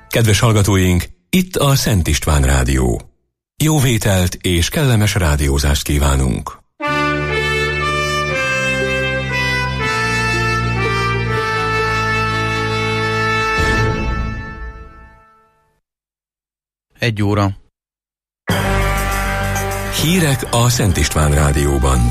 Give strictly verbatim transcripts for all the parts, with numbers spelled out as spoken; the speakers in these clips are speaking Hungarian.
Kedves hallgatóink, itt a Szent István Rádió. Jó vételt és kellemes rádiózást kívánunk! Egy óra. Hírek a Szent István Rádióban.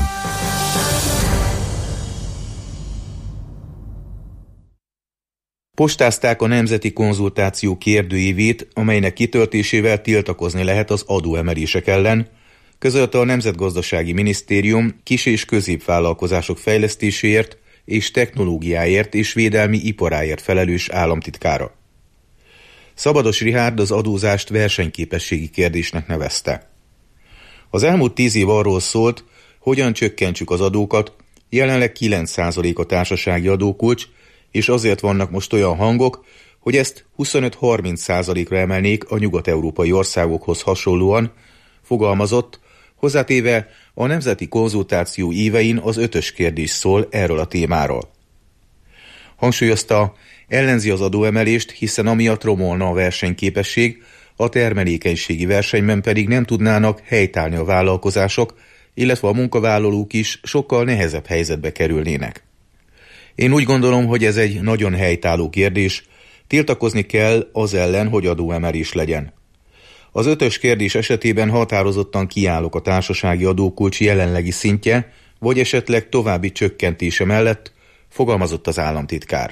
Postázták a nemzeti konzultáció kérdőívét, amelynek kitöltésével tiltakozni lehet az adóemelések ellen, közölte a Nemzetgazdasági Minisztérium kis- és középvállalkozások fejlesztéséért és technológiáért és védelmi iparáért felelős államtitkára. Szabados Richárd az adózást versenyképességi kérdésnek nevezte. Az elmúlt tíz év arról szólt, hogyan csökkentsük az adókat, jelenleg kilenc százalék a társasági adókulcs, és azért vannak most olyan hangok, hogy ezt huszonöt-harminc százalékra emelnék a nyugat-európai országokhoz hasonlóan, fogalmazott, hozzátéve a nemzeti konzultáció évein az ötös kérdés szól erről a témáról. Hangsúlyozta, ellenzi az adóemelést, hiszen amiatt romolna a versenyképesség, a termelékenységi versenyben pedig nem tudnának helytállni a vállalkozások, illetve a munkavállalók is sokkal nehezebb helyzetbe kerülnének. Én úgy gondolom, hogy ez egy nagyon helytálló kérdés, tiltakozni kell az ellen, hogy adóemelés legyen. Az ötös kérdés esetében határozottan kiállok a társasági adókulcs jelenlegi szintje, vagy esetleg további csökkentése mellett, fogalmazott az államtitkár.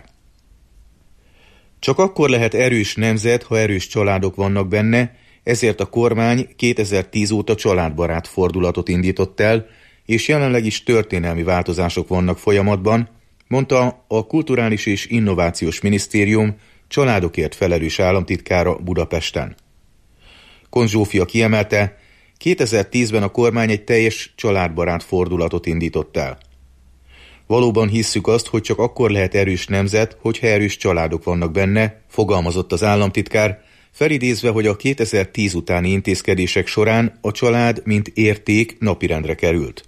Csak akkor lehet erős nemzet, ha erős családok vannak benne, ezért a kormány kétezer-tíz óta családbarát fordulatot indított el, és jelenleg is történelmi változások vannak folyamatban, mondta a Kulturális és Innovációs Minisztérium családokért felelős államtitkára Budapesten. Kon Zsófia kiemelte, kétezer-tízben a kormány egy teljes családbarát fordulatot indított el. Valóban hisszük azt, hogy csak akkor lehet erős nemzet, hogyha erős családok vannak benne, fogalmazott az államtitkár, felidézve, hogy a kétezer-tíz utáni intézkedések során a család mint érték napirendre került.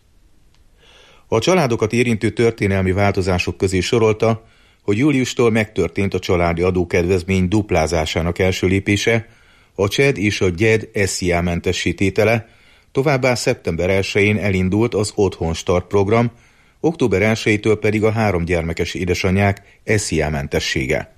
A családokat érintő történelmi változások közé sorolta, hogy júliustól megtörtént a családi adókedvezmény duplázásának első lépése, a CSED és a GYED es zé á-mentessé tétele, továbbá szeptember elsején elindult az Otthon Start program, október elsejétől pedig a három gyermekes édesanyák es zé á-mentessége.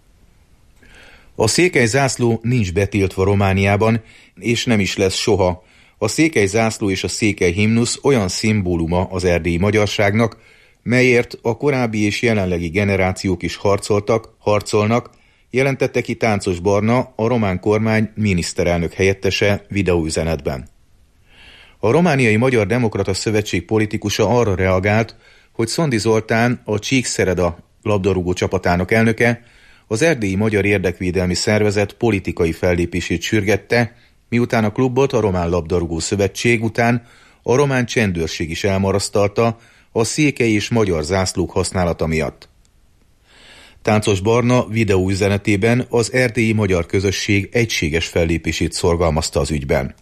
A székely zászló nincs betiltva Romániában, és nem is lesz soha. A székely zászló és a székely himnusz olyan szimbóluma az erdélyi magyarságnak, melyért a korábbi és jelenlegi generációk is harcoltak, harcolnak, jelentette ki Táncos Barna, a román kormány miniszterelnök helyettese videóüzenetben. A Romániai Magyar Demokrata Szövetség politikusa arra reagált, hogy Szondi Zoltán, a Csíkszereda labdarúgó csapatának elnöke, az erdélyi magyar érdekvédelmi szervezet politikai fellépését sürgette, miután a klubot a Román Labdarúgó Szövetség után a román csendőrség is elmarasztalta a székely és magyar zászlók használata miatt. Táncos Barna videóüzenetében az erdélyi magyar közösség egységes fellépését szorgalmazta az ügyben.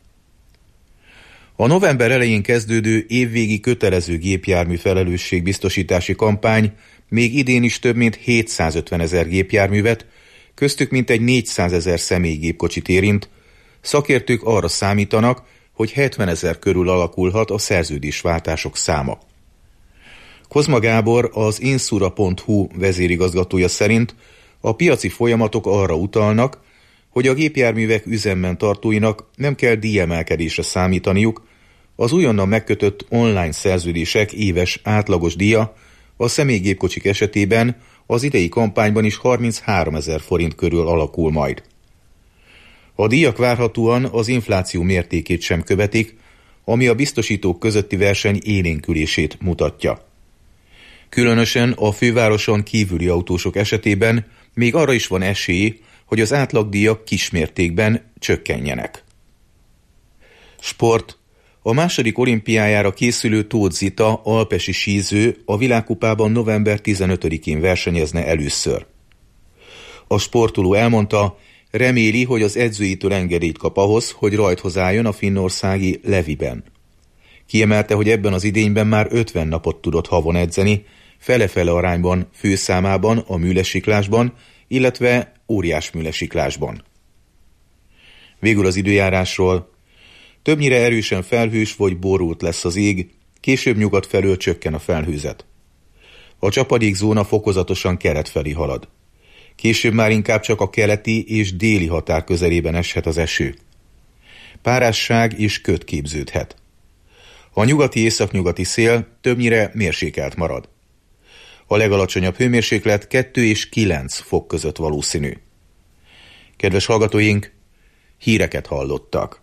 A november elején kezdődő évvégi kötelező gépjármű felelősségbiztosítási kampány még idén is több mint hétszázötvenezer gépjárművet, köztük mintegy négyszázezer személygépkocsit érint. Szakértők arra számítanak, hogy hetvenezer körül alakulhat a szerződésváltások száma. Kozma Gábor, az insura pont hu vezérigazgatója szerint a piaci folyamatok arra utalnak, hogy a gépjárművek üzemben tartóinak nem kell díjemelkedésre számítaniuk, az újonnan megkötött online szerződések éves átlagos díja a személygépkocsik esetében az idei kampányban is harmincháromezer forint körül alakul majd. A díjak várhatóan az infláció mértékét sem követik, ami a biztosítók közötti verseny élénkülését mutatja. Különösen a fővároson kívüli autósok esetében még arra is van esély, hogy az átlagdíjak kismértékben csökkenjenek. Sport. A második olimpiájára készülő Tóth Zita alpesi síző a világkupában november tizenötödikén versenyezne először. A sportoló elmondta, reméli, hogy az edzőitől engedélyt kap ahhoz, hogy rajthoz álljon a finnországi Leviben. Kiemelte, hogy ebben az idényben már ötven napot tudott havon edzeni, fele-fele arányban főszámában a műlesiklásban, illetve óriásműlesiklásban. Végül az időjárásról. Többnyire erősen felhős vagy borult lesz az ég, később nyugat felől csökken a felhőzet. A csapadékzóna fokozatosan kelet felé halad. Később már inkább csak a keleti és déli határ közelében eshet az eső. Párásság és köd képződhet. A nyugati északnyugati szél többnyire mérsékelt marad. A legalacsonyabb hőmérséklet kettő és kilenc fok között valószínű. Kedves hallgatóink, híreket hallottak.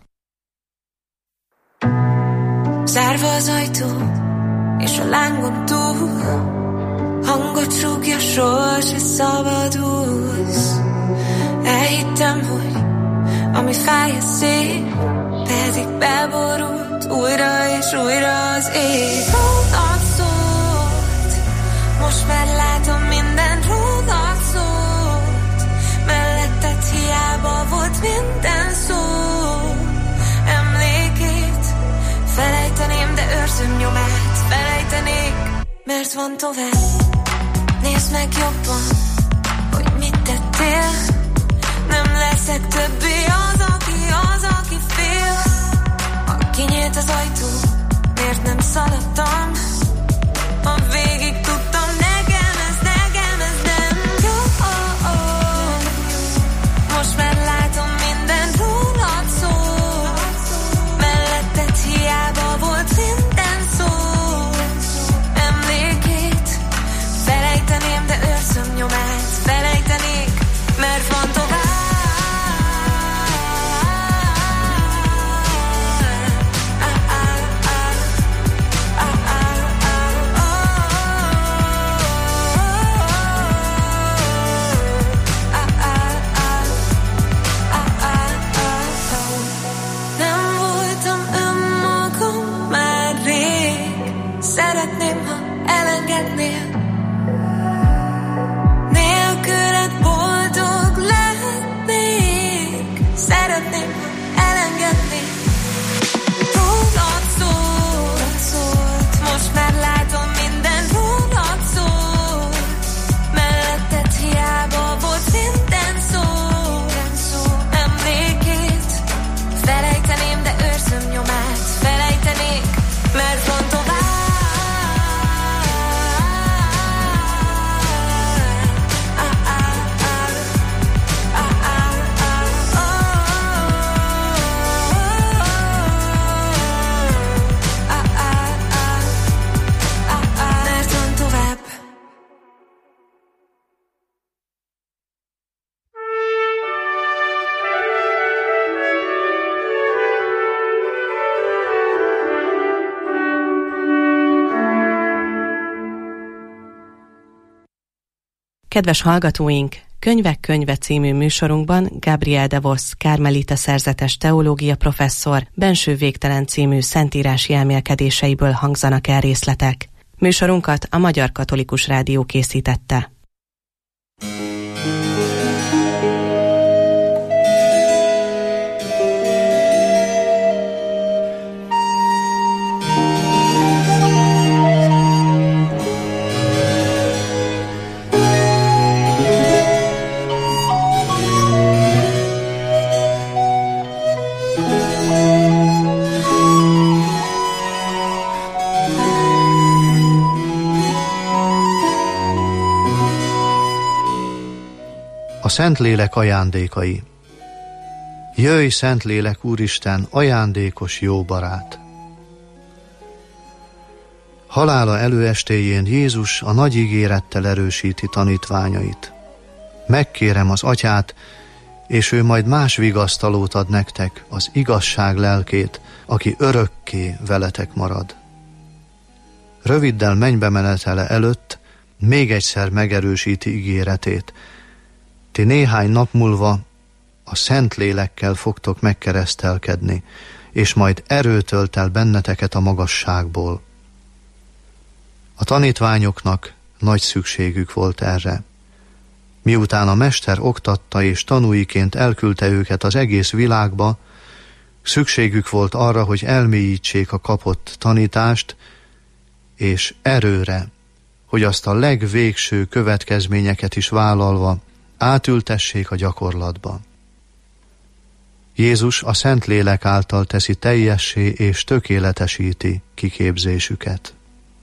Zárva az ajtó, és a lángon túl hangot súgja, sose szabadulsz. Elhittem, hogy ami fáj, az szép, pedig beborult újra és újra az ég. Rólad szólt, most már látom, minden rólad szólt. Melletted hiába volt minden szó. Emlékét felejteném, de őrzöm nyomát. Felejtenék, mert van tovább. Nézd meg jobban, hogy mit tettél. Nem leszek többé az, aki az, aki fél. Ha kinyílt az ajtó, miért nem szaladtam? Ha végig tudtam, nekem ez, nekem ez nem jó. Most már látom, minden rólad szól. Melletted hiába volt minden szó. Emlékét felejteném, de őrzöm nyomát. Felejtenék, mert van tovább. Szeretném, ha elengednél. Nélküled boldog lehetnék. Szeretném, ha elengednél. Rólad szólt, szólt. Most már látom, minden rólad szólt. Melletted hiába volt minden szó. Emlékét felejteném, de őrzöm nyomát. Felejtenék, mert van tovább. Kedves hallgatóink, Könyvek könyve című műsorunkban Gabriel de Vos, kármelita szerzetes teológia professzor Benső végtelen című szentírási elmélkedéseiből hangzanak el részletek. Műsorunkat a Magyar Katolikus Rádió készítette. A Szentlélek ajándékai. Jöjj, Szentlélek Úristen, ajándékos jó barát! Halála előestéjén Jézus a nagy ígérettel erősíti tanítványait. Megkérem az Atyát, és ő majd más vigasztalót ad nektek, az igazság lelkét, aki örökké veletek marad. Röviddel mennybe menetele előtt még egyszer megerősíti ígéretét. Ti néhány nap múlva a Szentlélekkel fogtok megkeresztelkedni, és majd erőt ölt el benneteket a magasságból. A tanítványoknak nagy szükségük volt erre. Miután a Mester oktatta és tanúiként elküldte őket az egész világba, szükségük volt arra, hogy elmélyítsék a kapott tanítást, és erőre, hogy azt a legvégső következményeket is vállalva átültessék a gyakorlatba. Jézus a Szentlélek által teszi teljessé és tökéletesíti kiképzésüket.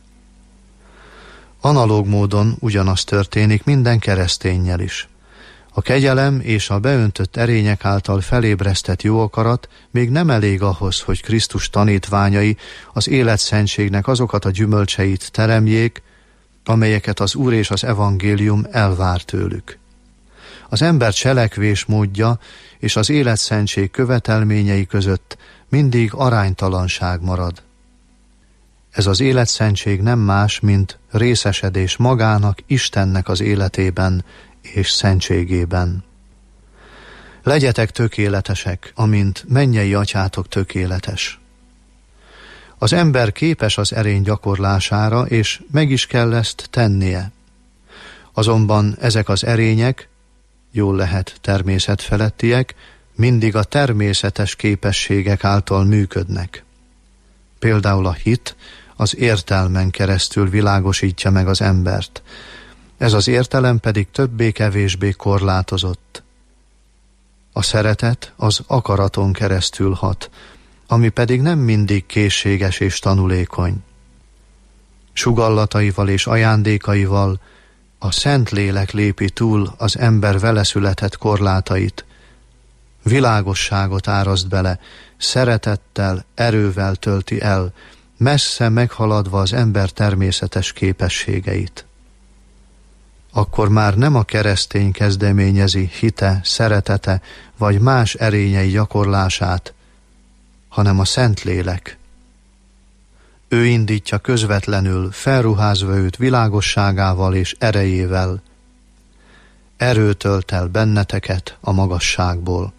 Analóg módon ugyanaz történik minden kereszténnyel is. A kegyelem és a beöntött erények által felébresztett jó akarat még nem elég ahhoz, hogy Krisztus tanítványai az életszentségnek azokat a gyümölcseit teremjék, amelyeket az Úr és az evangélium elvár tőlük. Az ember cselekvés módja és az életszentség követelményei között mindig aránytalanság marad. Ez az életszentség nem más, mint részesedés magának, Istennek az életében és szentségében. Legyetek tökéletesek, amint mennyei atyátok tökéletes. Az ember képes az erény gyakorlására, és meg is kell ezt tennie. Azonban ezek az erények, jól lehet természetfelettiek, mindig a természetes képességek által működnek. Például a hit az értelmen keresztül világosítja meg az embert. Ez az értelem pedig többé-kevésbé korlátozott. A szeretet az akaraton keresztül hat, ami pedig nem mindig készséges és tanulékony. Sugallataival és ajándékaival a Szentlélek lépi túl az ember vele született korlátait, világosságot áraszt bele, szeretettel, erővel tölti el, messze meghaladva az ember természetes képességeit. Akkor már nem a keresztény kezdeményezi hite, szeretete vagy más erényei gyakorlását, hanem a Szentlélek. Ő indítja közvetlenül, felruházva őt világosságával és erejével. Erőt tölt el benneteket a magasságból.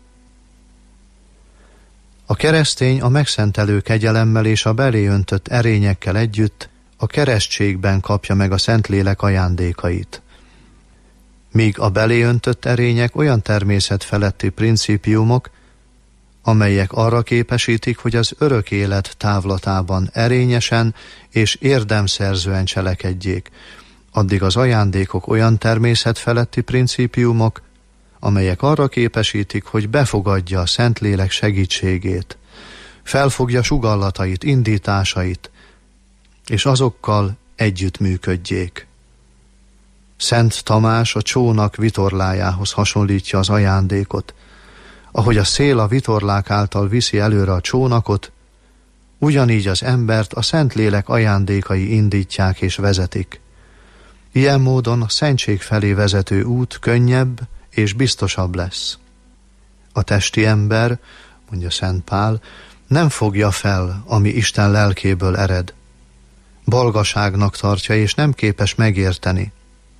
A keresztény a megszentelő kegyelemmel és a belé öntött erényekkel együtt a keresztségben kapja meg a Szentlélek ajándékait. Míg a belé öntött erények olyan természetfeletti principiumok, amelyek arra képesítik, hogy az örök élet távlatában erényesen és érdemszerzően cselekedjék, addig az ajándékok olyan természetfeletti principiumok, amelyek arra képesítik, hogy befogadja a Szentlélek segítségét, felfogja sugallatait, indításait, és azokkal együttműködjék. Szent Tamás a csónak vitorlájához hasonlítja az ajándékot. Ahogy a szél a vitorlák által viszi előre a csónakot, ugyanígy az embert a Szentlélek ajándékai indítják és vezetik. Ilyen módon a szentség felé vezető út könnyebb és biztosabb lesz. A testi ember, mondja Szent Pál, nem fogja fel, ami Isten lelkéből ered. Balgaságnak tartja és nem képes megérteni.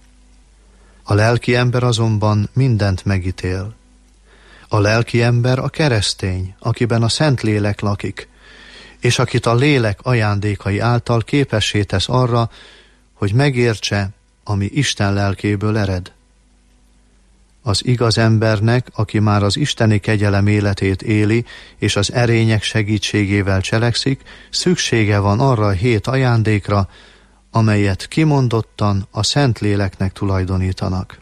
A lelki ember azonban mindent megítél. A lelki ember a keresztény, akiben a Szentlélek lakik, és akit a lélek ajándékai által képessé tesz arra, hogy megértse, ami Isten lelkéből ered. Az igaz embernek, aki már az isteni kegyelem életét éli, és az erények segítségével cselekszik, szüksége van arra a hét ajándékra, amelyet kimondottan a Szentléleknek tulajdonítanak.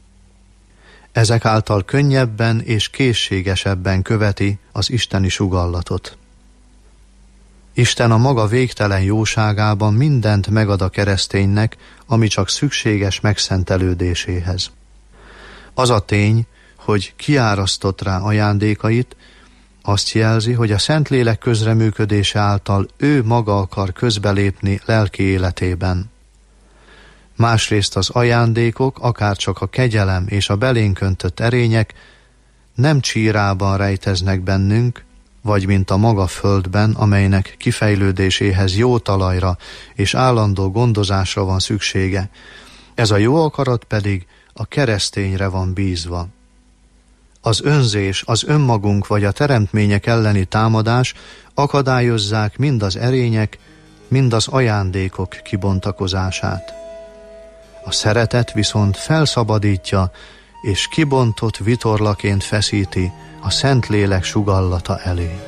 Ezek által könnyebben és készségesebben követi az isteni sugallatot. Isten a maga végtelen jóságában mindent megad a kereszténynek, ami csak szükséges megszentelődéséhez. Az a tény, hogy kiárasztott rá ajándékait, azt jelzi, hogy a Szentlélek közreműködése által ő maga akar közbelépni lelki életében. Másrészt az ajándékok, akárcsak a kegyelem és a belénk öntött erények nem csírában rejteznek bennünk, vagy mint a maga földben, amelynek kifejlődéséhez jó talajra és állandó gondozásra van szüksége. Ez a jó akarat pedig a keresztényre van bízva. Az önzés, az önmagunk vagy a teremtmények elleni támadás akadályozzák mind az erények, mind az ajándékok kibontakozását. A szeretet viszont felszabadítja, és kibontott vitorlaként feszíti a Szentlélek sugallata elé.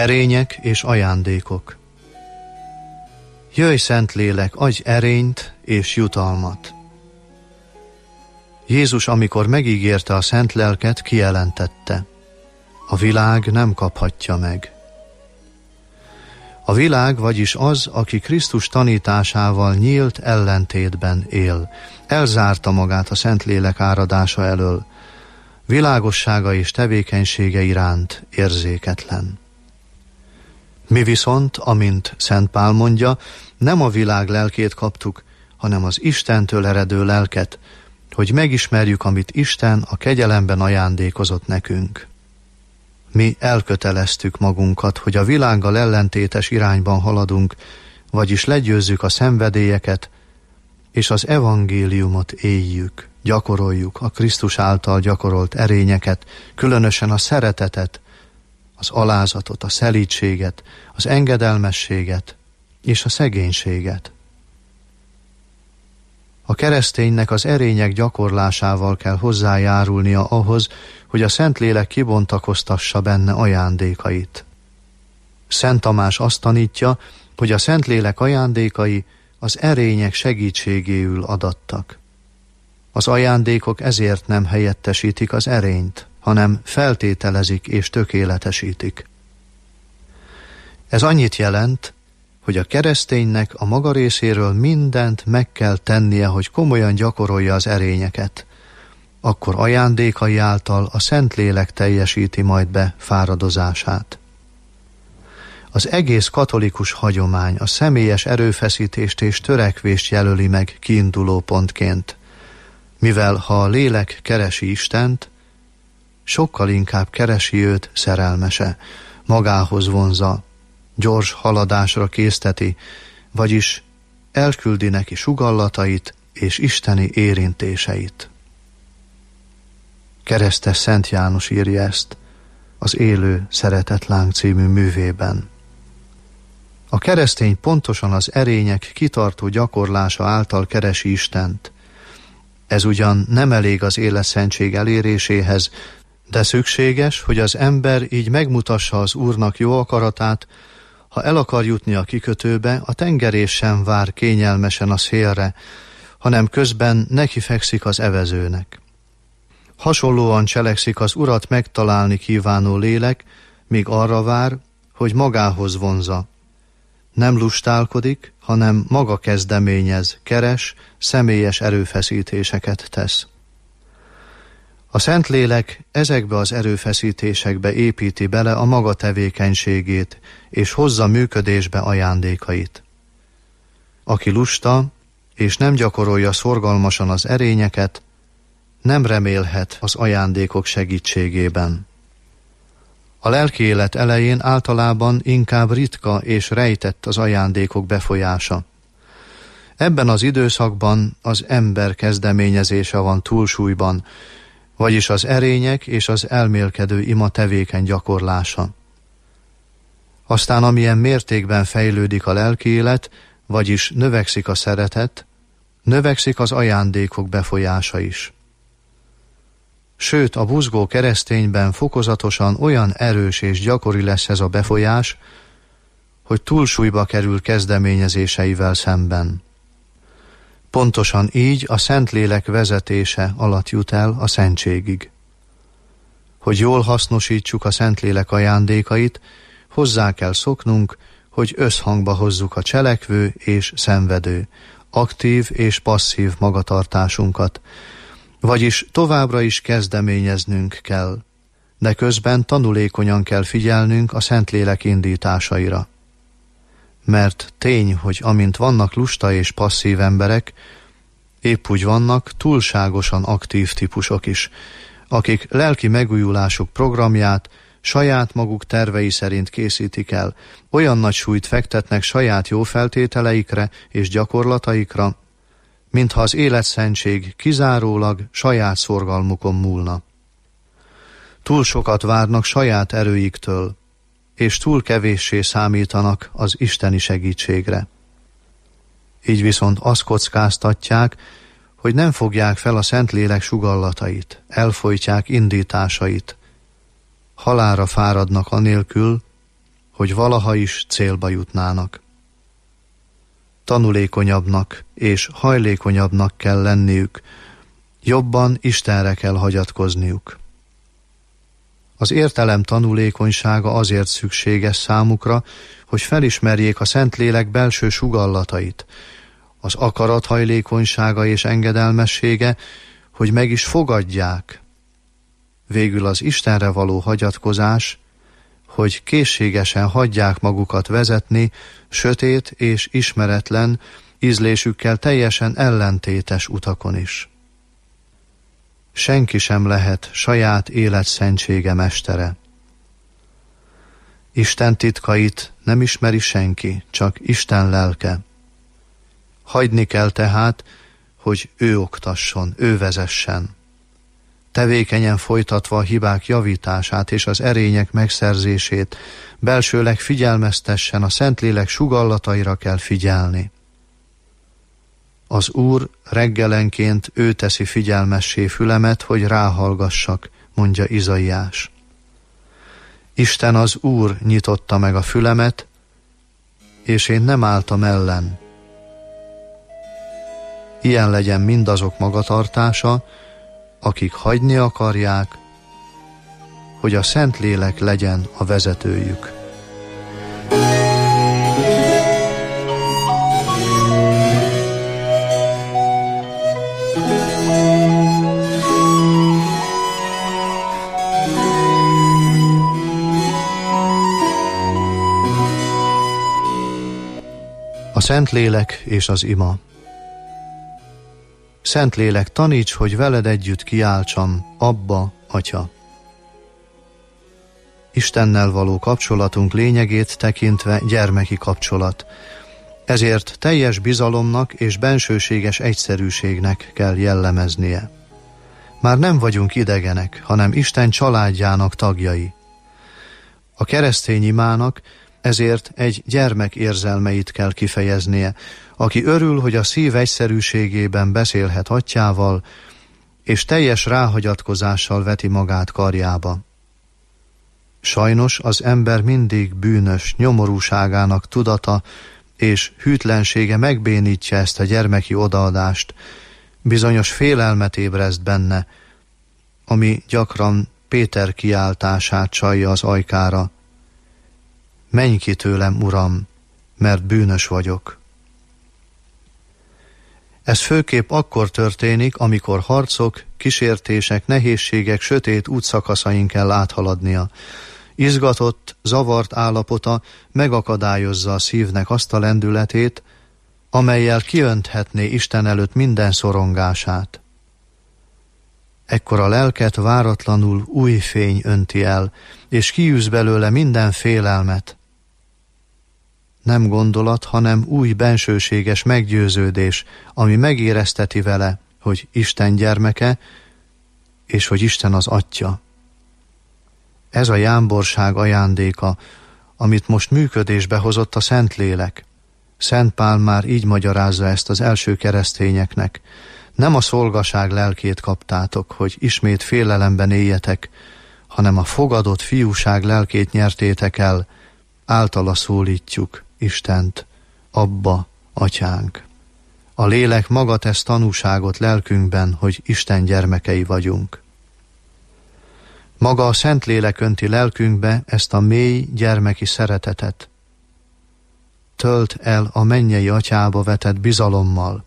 Erények és ajándékok. Jöjj, Szentlélek, adj erényt és jutalmat. Jézus, amikor megígérte a szent lelket, kijelentette: a világ nem kaphatja meg. A világ, vagyis az, aki Krisztus tanításával nyílt ellentétben él, elzárta magát a Szentlélek áradása elől, világossága és tevékenysége iránt érzéketlen. Mi viszont, amint Szent Pál mondja, nem a világ lelkét kaptuk, hanem az Istentől eredő lelket, hogy megismerjük, amit Isten a kegyelemben ajándékozott nekünk. Mi elköteleztük magunkat, hogy a világgal ellentétes irányban haladunk, vagyis legyőzzük a szenvedélyeket, és az evangéliumot éljük, gyakoroljuk a Krisztus által gyakorolt erényeket, különösen a szeretetet, az alázatot, a szelídséget, az engedelmességet és a szegénységet. A kereszténynek az erények gyakorlásával kell hozzájárulnia ahhoz, hogy a Szentlélek kibontakoztassa benne ajándékait. Szent Tamás azt tanítja, hogy a Szentlélek ajándékai az erények segítségéül adattak. Az ajándékok ezért nem helyettesítik az erényt, hanem feltételezik és tökéletesítik. Ez annyit jelent, hogy a kereszténynek a maga részéről mindent meg kell tennie, hogy komolyan gyakorolja az erényeket. Akkor ajándékai által a Szentlélek teljesíti majd be fáradozását. Az egész katolikus hagyomány a személyes erőfeszítést és törekvést jelöli meg kiinduló pontként, mivel ha a lélek keresi Istent, sokkal inkább keresi őt szerelmese, magához vonza, gyors haladásra készteti, vagyis elküldi neki sugallatait és isteni érintéseit. Keresztes Szent János írja ezt az Élő Szeretetláng című művében. A keresztény pontosan az erények kitartó gyakorlása által keresi Istent. Ez ugyan nem elég az életszentség eléréséhez, de szükséges, hogy az ember így megmutassa az Úrnak jó akaratát. Ha el akar jutni a kikötőbe, a tengerés sem vár kényelmesen a szélre, hanem közben nekifekszik az evezőnek. Hasonlóan cselekszik az Urat megtalálni kívánó lélek, míg arra vár, hogy magához vonza. Nem lustálkodik, hanem maga kezdeményez, keres, személyes erőfeszítéseket tesz. A Szentlélek ezekbe az erőfeszítésekbe építi bele a maga tevékenységét, és hozza működésbe ajándékait. Aki lusta, és nem gyakorolja szorgalmasan az erényeket, nem remélhet az ajándékok segítségében. A lelki élet elején általában inkább ritka és rejtett az ajándékok befolyása. Ebben az időszakban az ember kezdeményezése van túlsúlyban, vagyis az erények és az elmélkedő ima tevékeny gyakorlása. Aztán amilyen mértékben fejlődik a lelki élet, vagyis növekszik a szeretet, növekszik az ajándékok befolyása is. Sőt, a buzgó keresztényben fokozatosan olyan erős és gyakori lesz ez a befolyás, hogy túlsúlyba kerül kezdeményezéseivel szemben. Pontosan így a Szentlélek vezetése alatt jut el a szentségig. Hogy jól hasznosítsuk a Szentlélek ajándékait, hozzá kell szoknunk, hogy összhangba hozzuk a cselekvő és szenvedő, aktív és passzív magatartásunkat, vagyis továbbra is kezdeményeznünk kell, de közben tanulékonyan kell figyelnünk a Szentlélek indításaira. Mert tény, hogy amint vannak lusta és passzív emberek, épp úgy vannak túlságosan aktív típusok is, akik lelki megújulásuk programját saját maguk tervei szerint készítik el, olyan nagy súlyt fektetnek saját jó feltételeikre és gyakorlataikra, mintha az életszentség kizárólag saját szorgalmukon múlna. Túl sokat várnak saját erőiktől, és túl kevéssé számítanak az isteni segítségre. Így viszont azt kockáztatják, hogy nem fogják fel a Szentlélek sugallatait, elfojtják indításait, halálra fáradnak anélkül, hogy valaha is célba jutnának. Tanulékonyabbnak és hajlékonyabbnak kell lenniük, jobban Istenre kell hagyatkozniuk. Az értelem tanulékonysága azért szükséges számukra, hogy felismerjék a Szentlélek belső sugallatait, az akarat hajlékonysága és engedelmessége, hogy meg is fogadják. Végül az Istenre való hagyatkozás, hogy készségesen hagyják magukat vezetni sötét és ismeretlen, ízlésükkel teljesen ellentétes utakon is. Senki sem lehet saját élet szentsége mestere. Isten titkait nem ismeri senki, csak Isten lelke. Hagyni kell tehát, hogy ő oktasson, ő vezessen. Tevékenyen folytatva a hibák javítását és az erények megszerzését, belsőleg figyelmeztessen, a Szentlélek sugallataira kell figyelni. Az Úr reggelenként ő teszi figyelmessé fülemet, hogy ráhallgassak, mondja Izaiás. Isten az Úr nyitotta meg a fülemet, és én nem álltam ellen. Ilyen legyen mindazok magatartása, akik hagyni akarják, hogy a Szentlélek legyen a vezetőjük. A Szentlélek és az ima. Szentlélek, taníts, hogy veled együtt kiáltsam, Abba, Atya. Istennel való kapcsolatunk lényegét tekintve gyermeki kapcsolat. Ezért teljes bizalomnak és bensőséges egyszerűségnek kell jellemeznie. Már nem vagyunk idegenek, hanem Isten családjának tagjai. A keresztény imának ezért egy gyermek érzelmeit kell kifejeznie, aki örül, hogy a szív egyszerűségében beszélhet atyával, és teljes ráhagyatkozással veti magát karjába. Sajnos az ember mindig bűnös, nyomorúságának tudata és hűtlensége megbénítja ezt a gyermeki odaadást, bizonyos félelmet ébreszt benne, ami gyakran Péter kiáltását csalja az ajkára. Menj ki tőlem, Uram, mert bűnös vagyok. Ez főképp akkor történik, amikor harcok, kísértések, nehézségek sötét útszakaszain kell áthaladnia. Izgatott, zavart állapota megakadályozza a szívnek azt a lendületét, amellyel kiönthetné Isten előtt minden szorongását. Ekkor a lelket váratlanul új fény önti el, és kiűz belőle minden félelmet. Nem gondolat, hanem új bensőséges meggyőződés, ami megérezteti vele, hogy Isten gyermeke, és hogy Isten az Atya. Ez a jámborság ajándéka, amit most működésbe hozott a Szentlélek. Szent Pál már így magyarázza ezt az első keresztényeknek. Nem a szolgaság lelkét kaptátok, hogy ismét félelemben éljetek, hanem a fogadott fiúság lelkét nyertétek el, általa szólítjuk Istent, Abba, Atyánk. A lélek maga tesz tanúságot lelkünkben, hogy Isten gyermekei vagyunk. Maga a Szentlélek önti lelkünkbe ezt a mély gyermeki szeretetet. Tölt el a mennyei Atyába vetett bizalommal.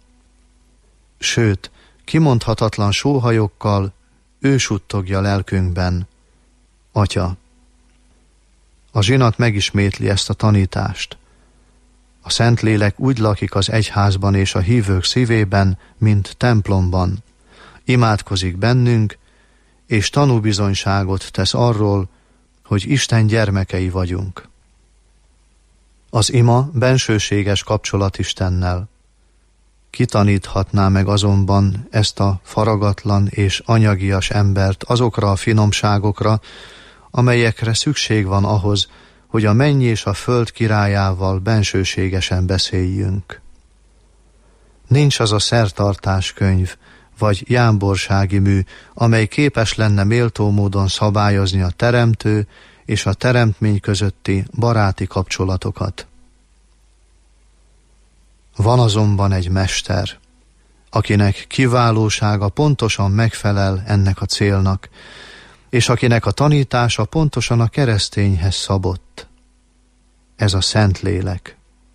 Sőt, kimondhatatlan sóhajokkal ő suttogja lelkünkben: Atya. A zsinat megismétli ezt a tanítást. A Szentlélek úgy lakik az egyházban és a hívők szívében, mint templomban. Imádkozik bennünk, és tanúbizonyságot tesz arról, hogy Isten gyermekei vagyunk. Az ima bensőséges kapcsolat Istennel. Ki taníthatná meg azonban ezt a faragatlan és anyagias embert azokra a finomságokra, amelyekre szükség van ahhoz, hogy a menny és a föld királyával bensőségesen beszéljünk. Nincs az a szertartáskönyv, vagy jámborsági mű, amely képes lenne méltó módon szabályozni a teremtő és a teremtmény közötti baráti kapcsolatokat. Van azonban egy mester, akinek kiválósága pontosan megfelel ennek a célnak, és akinek a tanítása pontosan a keresztényhez szabott. Ez a Szentlélek.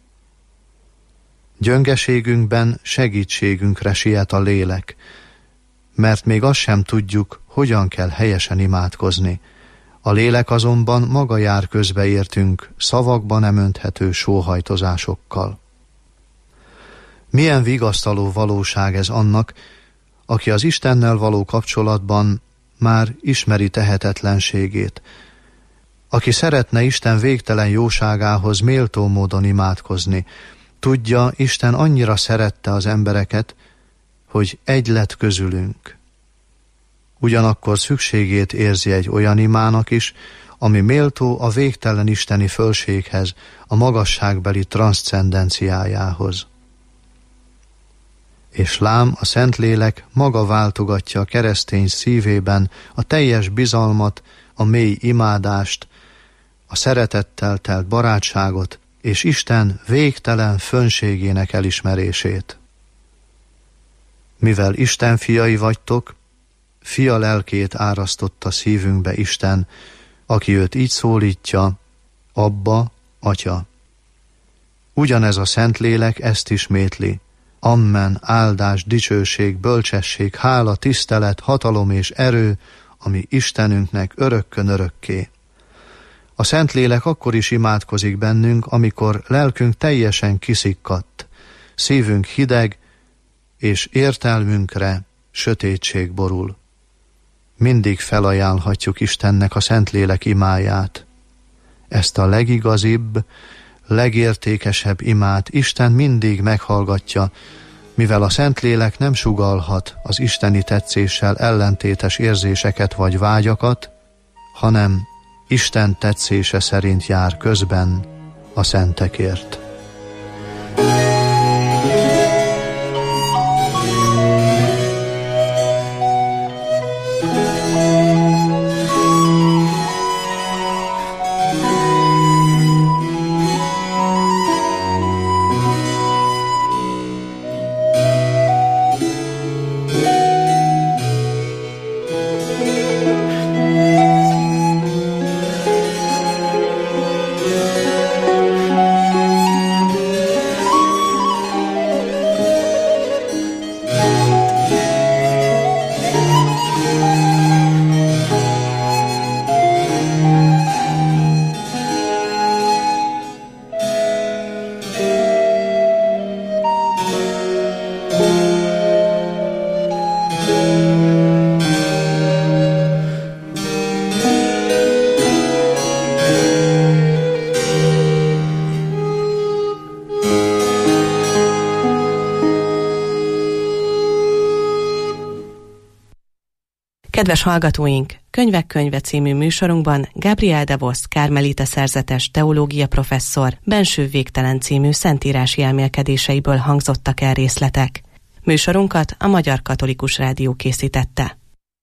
Gyöngeségünkben segítségünkre siet a lélek, mert még azt sem tudjuk, hogyan kell helyesen imádkozni. A lélek azonban maga jár közbe értünk szavakba nem önthető sóhajtozásokkal. Milyen vigasztaló valóság ez annak, aki az Istennel való kapcsolatban már ismeri tehetetlenségét, aki szeretne Isten végtelen jóságához méltó módon imádkozni. Tudja, Isten annyira szerette az embereket, hogy egy lett közülünk. Ugyanakkor szükségét érzi egy olyan imának is, ami méltó a végtelen isteni fölséghez, a magasságbeli transzcendenciájához. És lám, a Szentlélek maga váltogatja a keresztény szívében a teljes bizalmat, a mély imádást, a szeretettel telt barátságot és Isten végtelen fönségének elismerését. Mivel Isten fiai vagytok, fia lelkét árasztotta szívünkbe Isten, aki őt így szólítja, Abba, Atya. Ugyanez a Szentlélek ezt ismétli: Amen, áldás, dicsőség, bölcsesség, hála, tisztelet, hatalom és erő, ami Istenünknek örökkön örökké. A Szentlélek akkor is imádkozik bennünk, amikor lelkünk teljesen kiszikkadt, szívünk hideg, és értelmünkre sötétség borul. Mindig felajánlhatjuk Istennek a Szentlélek imáját. Ezt a legigazibb, legértékesebb imát Isten mindig meghallgatja, mivel a Szentlélek nem sugallhat az isteni tetszéssel ellentétes érzéseket vagy vágyakat, hanem Isten tetszése szerint jár közben a szentekért. Kedves hallgatóink, Könyvek könyve című műsorunkban Gabriel de Vos kármelita szerzetes teológia professzor Benső végtelen című szentírási elmélkedéseiből hangzottak el részletek. Műsorunkat a Magyar Katolikus Rádió készítette.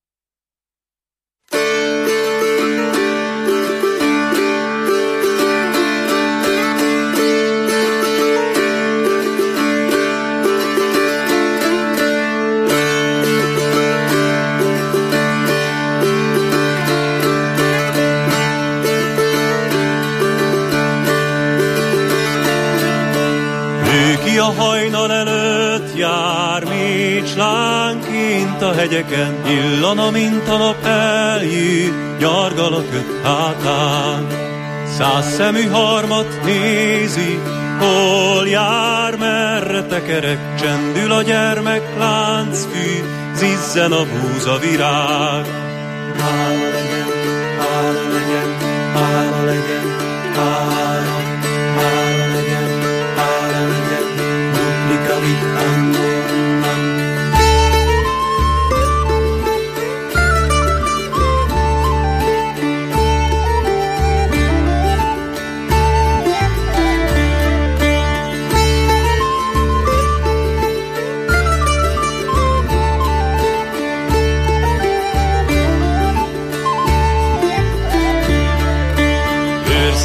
A hajnal előtt jár mécslánként a hegyeken, illana, mint a nap eljé, nyargal a köt hátán. Száz szemű harmat nézi, hol jár, merre tekerek, csendül a gyermek láncfű, zizzen a búzavirág. Hála legyen, hála legyen, hála legyen, hála, hála legyen, hála legyen.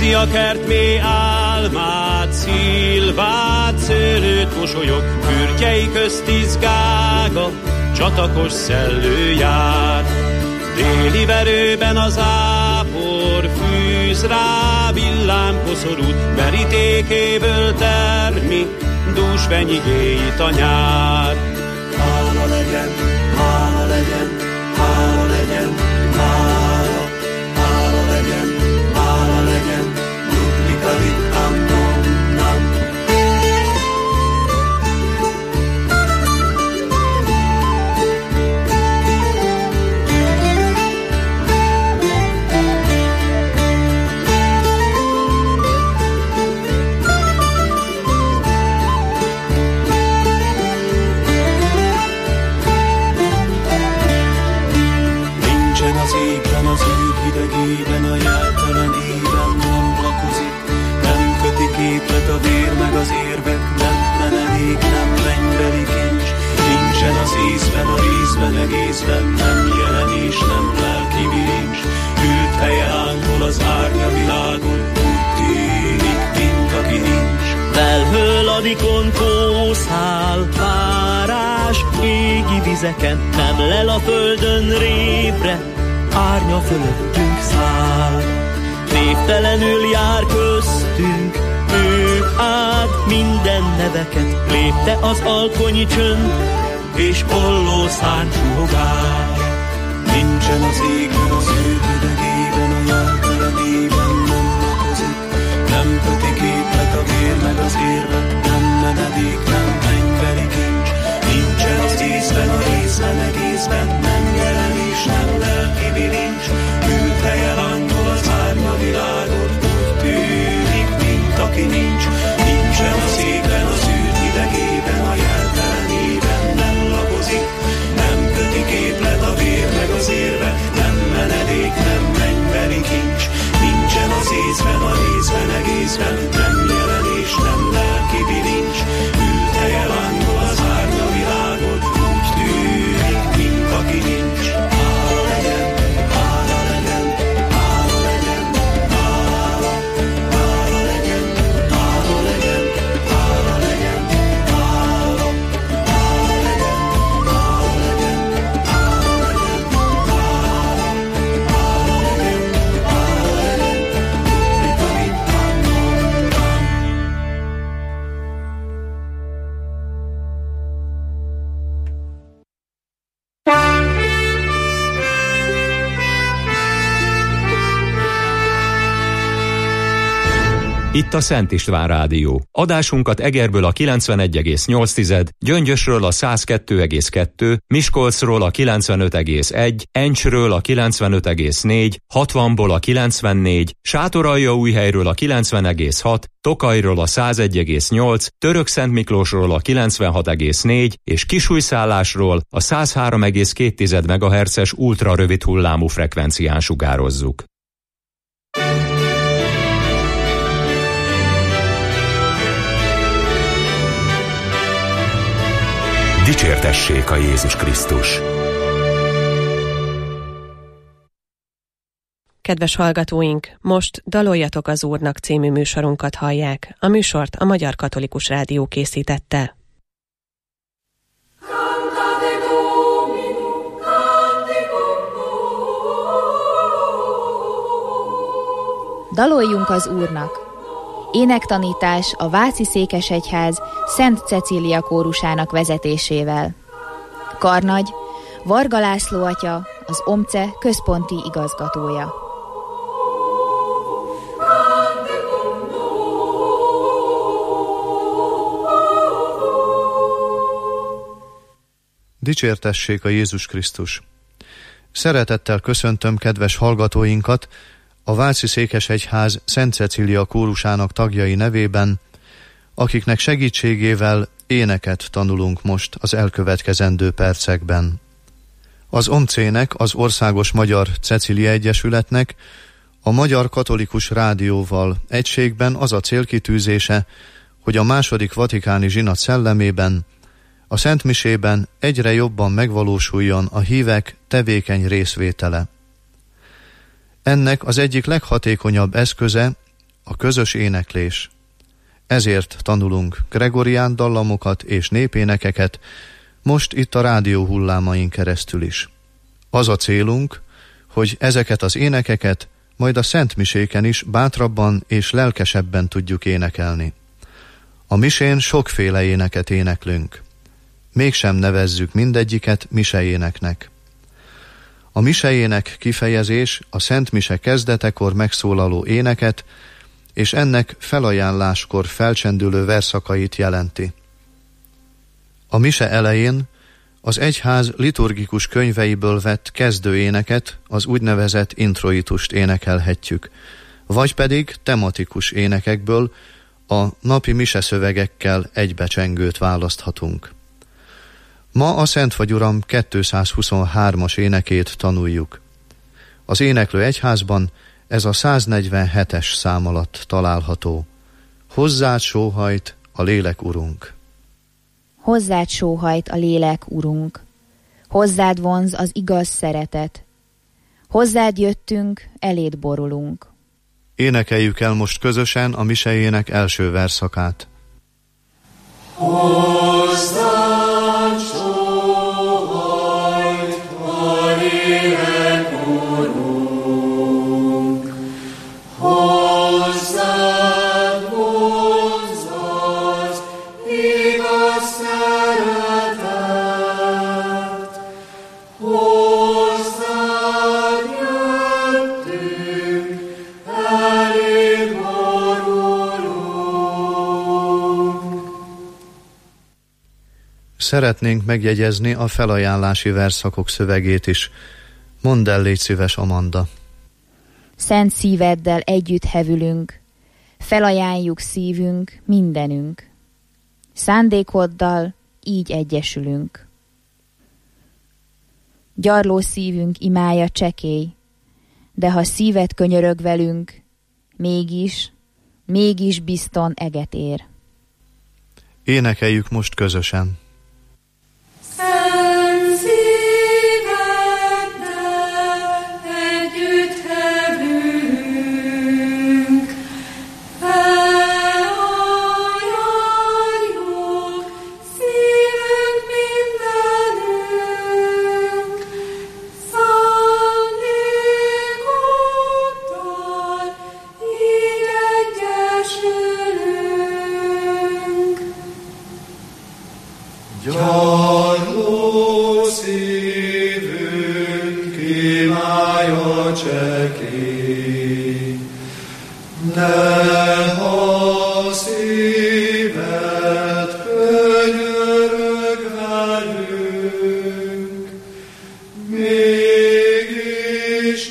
Őrzi a kert mély álmát, szilvát, szőlőt mosolyog, kürtjei közt izgága, csatakos szellő jár. Déli verőben az ápor fűz rá, villámkoszorút verítékéből termi, dús fenyigéit a nyár. Hála legyen, hála legyen, hála legyen, hála, hála legyen, hála legyen, duplikavit amnom nam. Az ők hidegében, a jeltelen éven nem lakozik, nem köti képlet a vér meg az érvek, nem menedék, nem mennybeli kincs. Nincsen az észben, a részben, egészben, nem jelenés, nem lelki bilincs. Hűlt helye ángol az árnya világon, úgy tűnik, mint aki nincs. Felhől adikon kószál, párás, égi vizeken, nem lel a földön rébre, árnya fölöttünk száll. Névtelenül jár köztünk, ő át minden neveket, lépte az alkonyi csönd, és olló szárnysuhogás. Nincsen az égben, az ő hidegében, a jeltelen éven nem lakozik, nem köti képlet a vér meg az érvek, nem menedék, nem mennybeli kincs. Nincsen az észben, a részben, egészben, nem jelenés, nem lelki bilincs. Hűlt helyen angol az árnya világon, úgy tűnik, mint aki nincs. Nincsen az égben, az űr hidegében, a jeltelen éven nem lakozik, nem köti képlet a vér meg az érve, nem menedék, nem mennybeli kincs. Nincsen az észben, a részben, egészben, nem jelenés, nem lelki bilincs. Hűlt helyen angol az árnya világon, úgy tűnik, mint aki nincs. Hála legyen, hála legyen, hála legyen, hála, hála legyen, hála legyen, hála legyen, hála, hála legyen, hála legyen, hála legyen, hála, hála legyen, hála legyen, duplikavit amnom nam. Itt a Szent István Rádió. Adásunkat Egerből a kilencvenegy egész nyolc, Gyöngyösről a száz kettő egész kettő, Miskolcról a kilencvenöt egész egy, Encsről a kilencvenöt egész négy, hatvanból a kilencvennégy, Sátoraljaújhelyről a kilencven egész hat, Tokajról a száz egy egész nyolc, Törökszentmiklósról a kilencvenhat egész négy és Kisújszállásról a száz három egész két megahertzes ultra rövid hullámú frekvencián sugározzuk. Dicsértessék a Jézus Krisztus! Kedves hallgatóink, most Daloljatok az Úrnak című műsorunkat hallják. A műsort a Magyar Katolikus Rádió készítette. Daloljunk az Úrnak! Énektanítás a Váci Székesegyház Szent Cecília kórusának vezetésével. Karnagy, Varga László atya, az OMCE központi igazgatója. Dicsértessék a Jézus Krisztus! Szeretettel köszöntöm kedves hallgatóinkat a Váci Székesegyház Szent Cecília kórusának tagjai nevében, akiknek segítségével éneket tanulunk most az elkövetkezendő percekben. Az omcének, az Országos Magyar Cecília Egyesületnek a Magyar Katolikus Rádióval egységben az a célkitűzése, hogy a második vatikáni zsinat szellemében a szentmisében egyre jobban megvalósuljon a hívek tevékeny részvétele. Ennek az egyik leghatékonyabb eszköze a közös éneklés. Ezért tanulunk gregorián dallamokat és népénekeket, most itt a rádió hullámain keresztül is. Az a célunk, hogy ezeket az énekeket majd a szentmiséken is bátrabban és lelkesebben tudjuk énekelni. A misén sokféle éneket éneklünk. Mégsem nevezzük mindegyiket miseéneknek. A miseének kifejezés a szentmise kezdetekor megszólaló éneket és ennek felajánláskor felcsendülő verszakait jelenti. A mise elején az egyház liturgikus könyveiből vett kezdőéneket, az úgynevezett introitust énekelhetjük, vagy pedig tematikus énekekből a napi mise szövegekkel egybecsengőt választhatunk. Ma a Szent Vagy Uram kétszázhuszonhármas énekét tanuljuk. Az éneklő egyházban ez a száznegyvenhetes szám alatt található. Hozzád sóhajt a lélek, Urunk. Hozzád sóhajt a lélek, Urunk. Hozzád vonz az igaz szeretet. Hozzád jöttünk, eléd borulunk. Énekeljük el most közösen a misejének első verszakát. Hozzád sóhajt a lélek, Urunk. Hozzád vonz az igaz szeretet. Hozzád jöttünk, eléd borulunk. Szeretnénk megjegyezni a felajánlási verszakok szövegét is. Mondd el, légy szíves, Amanda. Szent szíveddel együtt hevülünk, felajánljuk szívünk, mindenünk. Szándékoddal így egyesülünk. Gyarló szívünk imája csekély, de ha szíved könyörög velünk, mégis, mégis bizton eget ér. Énekeljük most közösen. Szent szíveddel együtt hevülünk, felajánljuk szívünk, mindenünk, szándékoddal így egyesülünk. Gyarló szívünk imája csekély, de ha szíved könyörög velünk, mégis,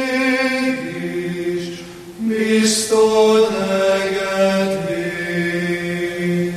mégis bizton eget ér.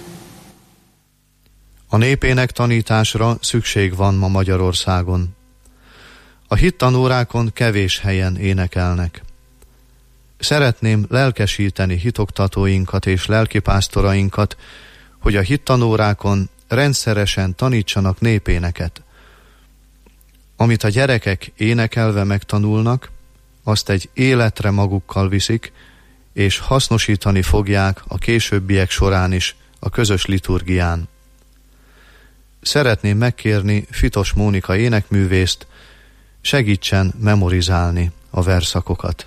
A népének tanításra szükség van ma Magyarországon. A hittanórákon kevés helyen énekelnek. Szeretném lelkesíteni hitoktatóinkat és lelkipásztorainkat, hogy a hittanórákon rendszeresen tanítsanak népéneket. Amit a gyerekek énekelve megtanulnak, azt egy életre magukkal viszik, és hasznosítani fogják a későbbiek során is a közös liturgián. Szeretném megkérni Fitos Mónika énekművészt, segítsen memorizálni a verszakokat.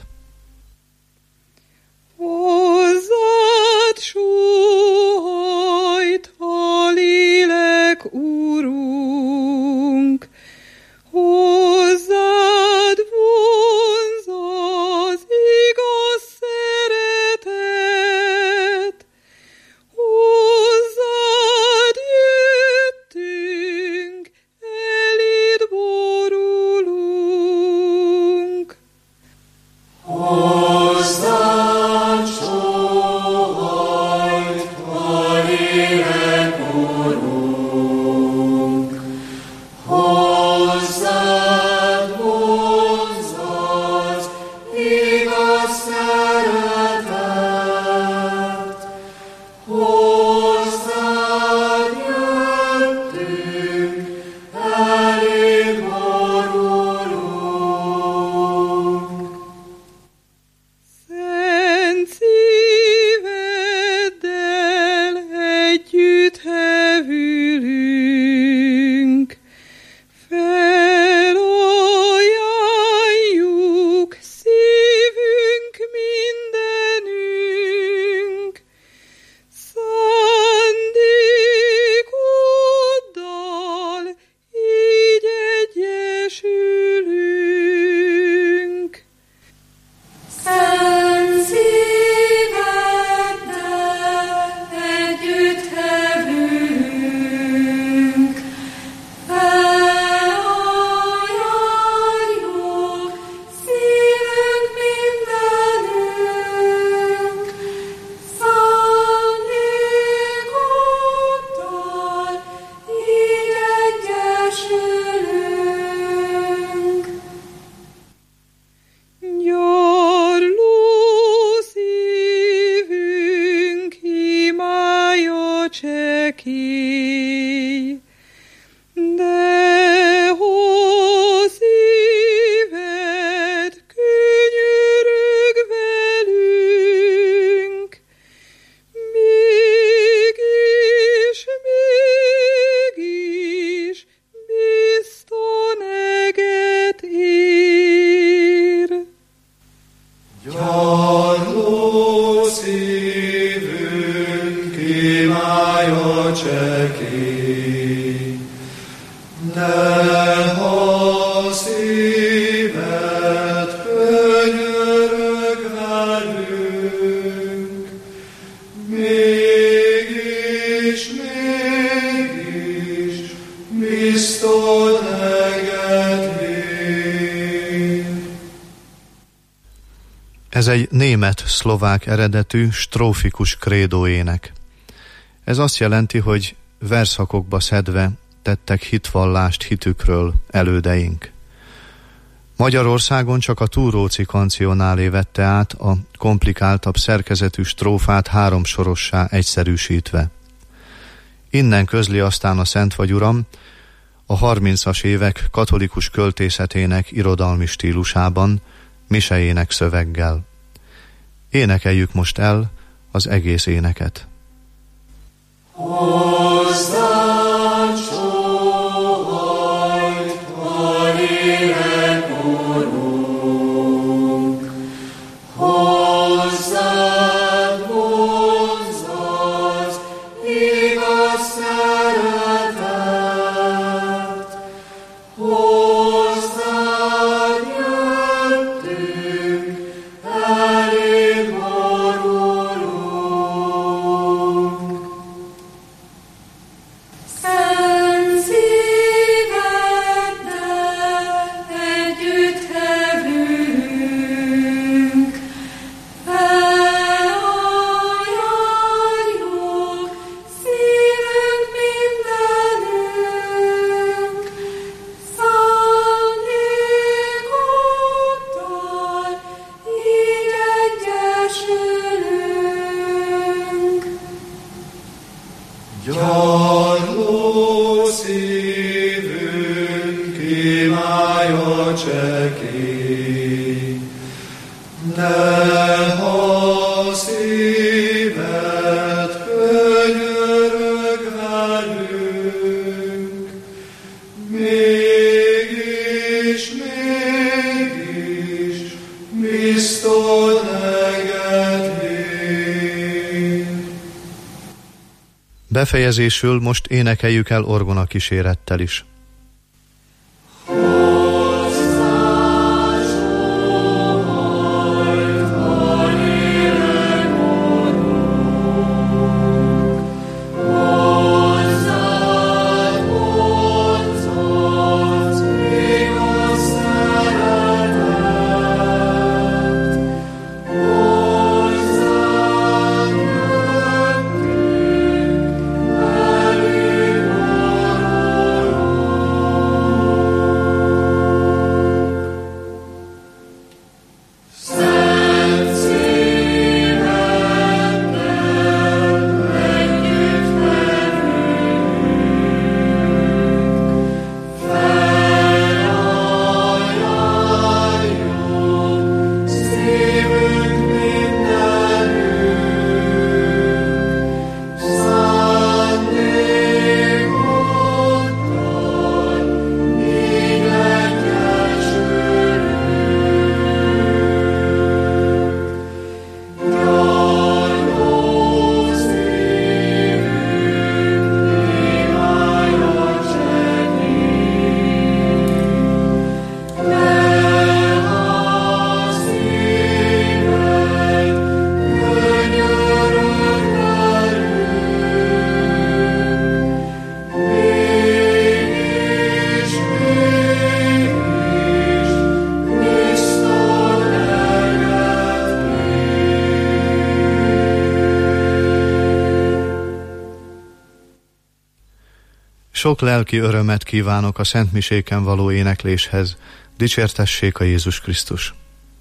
Hozzád sóhajt a lélek, Urunk, hozzád vonz az igaz szeretet, hozzád jöttünk, eléd borulunk. Hozzád sóhajt a lélek, Urunk, Ez egy német-szlovák eredetű strófikus krédóének. Ez azt jelenti, hogy verszakokba szedve tettek hitvallást hitükről elődeink. Magyarországon csak a Túróci kancionálé vette át a komplikáltabb szerkezetű strófát háromsorossá egyszerűsítve. Innen közli aztán a Szent vagy Uram a harmincas évek katolikus költészetének irodalmi stílusában, misejének szöveggel. Énekeljük most el az egész éneket. Befejezésül most énekeljük el orgona kísérettel is. Sok lelki örömet kívánok a szentmiséken való énekléshez. Dicsértessék a Jézus Krisztus!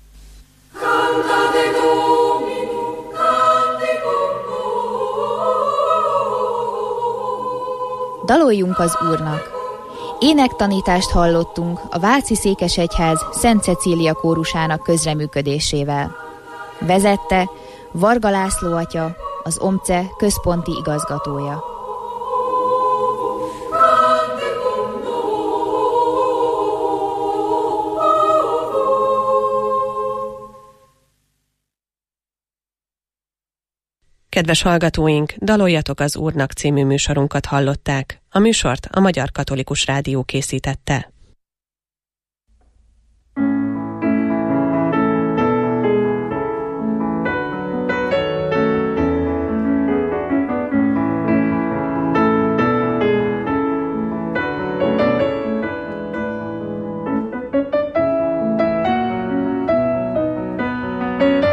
Daloljunk az Úrnak! Énektanítást hallottunk a Váci Székesegyház Szent Cecília kórusának közreműködésével. Vezette Varga László atya, az OMCE központi igazgatója. Kedves hallgatóink, Daloljatok az Úrnak című műsorunkat hallották. A műsort a Magyar Katolikus Rádió készítette. Thank you.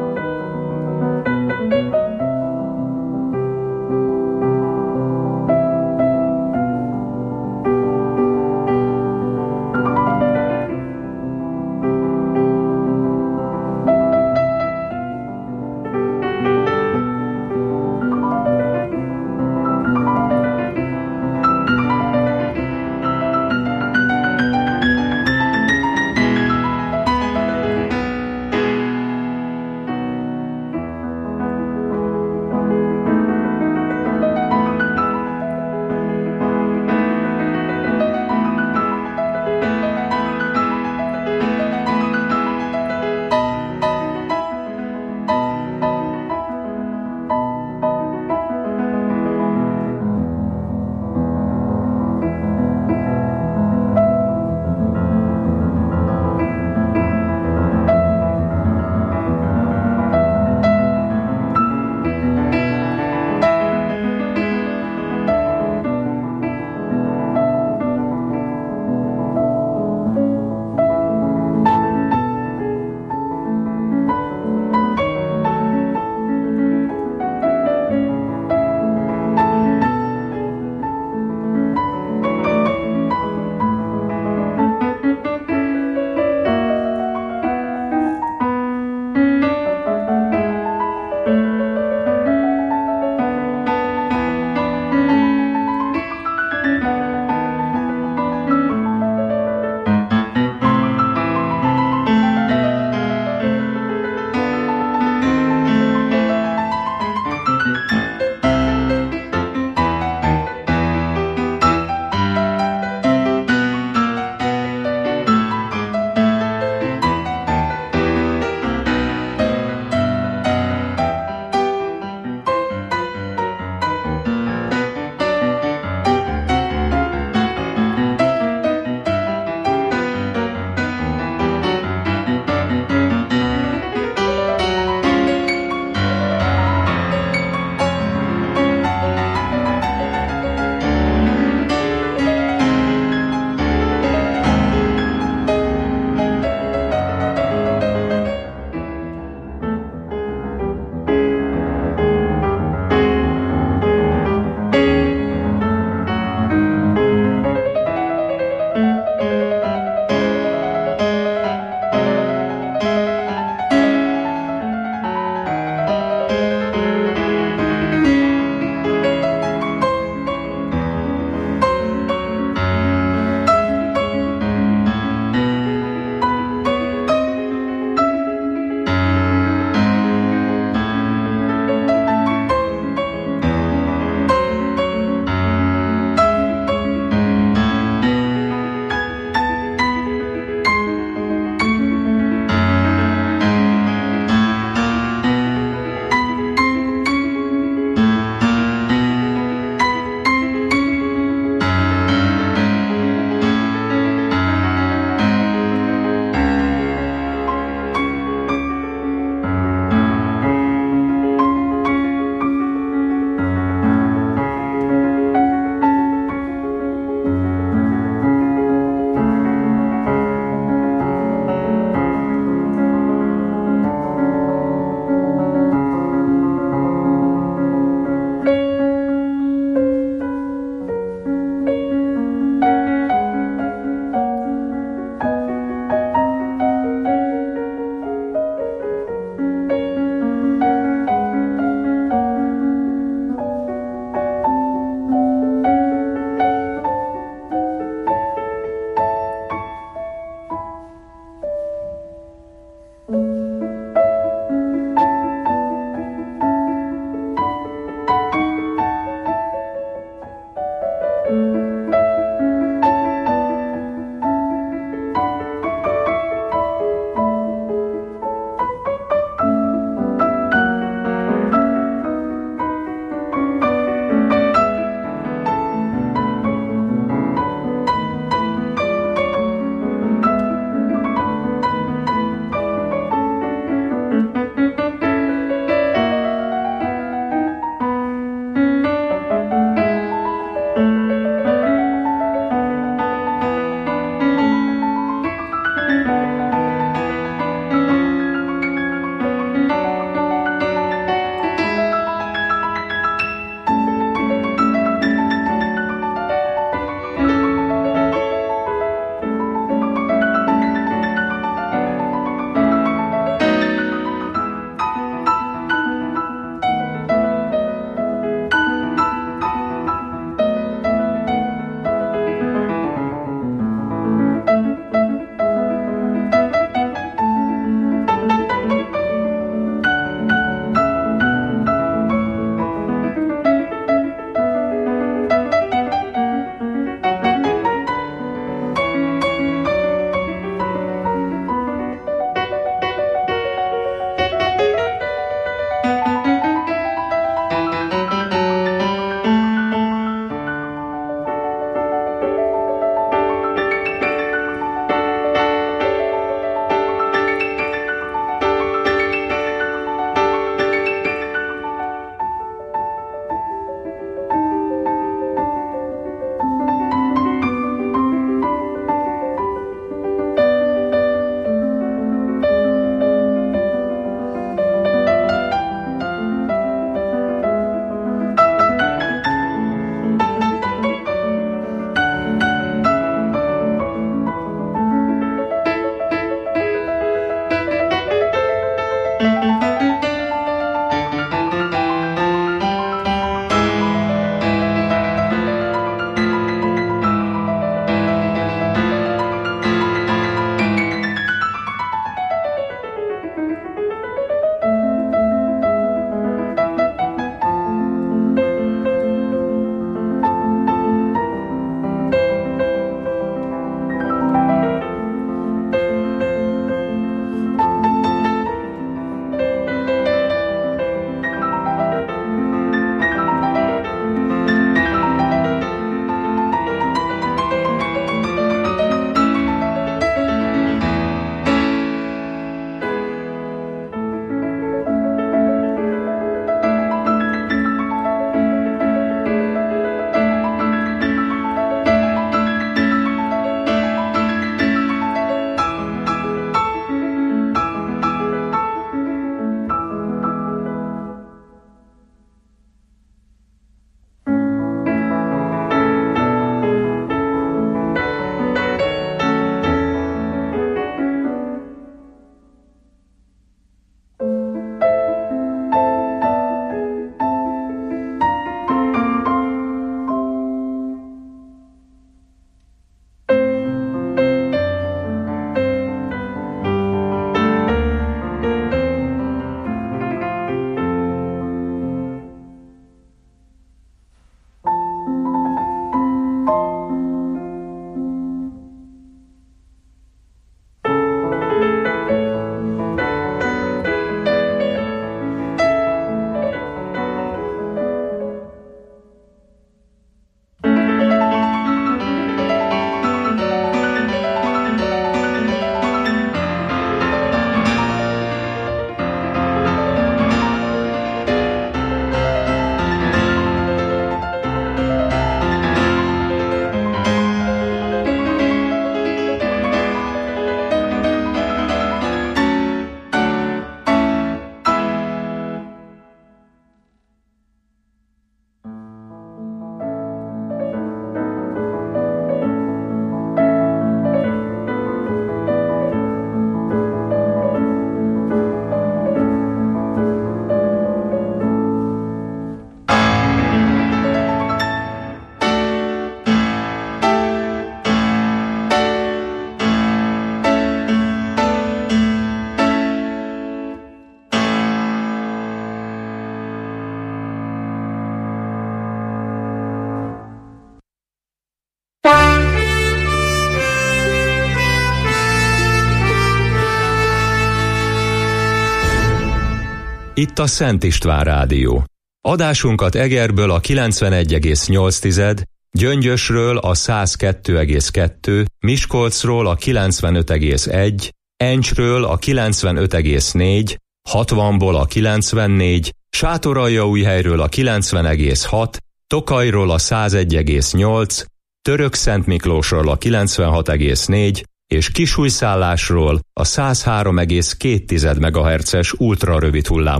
Itt a Szent István Rádió. Adásunkat Egerből a kilencvenegy egész nyolc, Gyöngyösről a száz kettő egész kettő, Miskolcról a kilencvenöt egész egy, Encsről a kilencvenöt egész négy, hatvanból a kilencvennégy, Sátoraljaújhelyről a kilencven egész hat, Tokajról a száz egy egész nyolc, Törökszentmiklósról a kilencvenhat egész négy, és Kisújszállásról a száz három egész két MHz-es ultrarövid hullám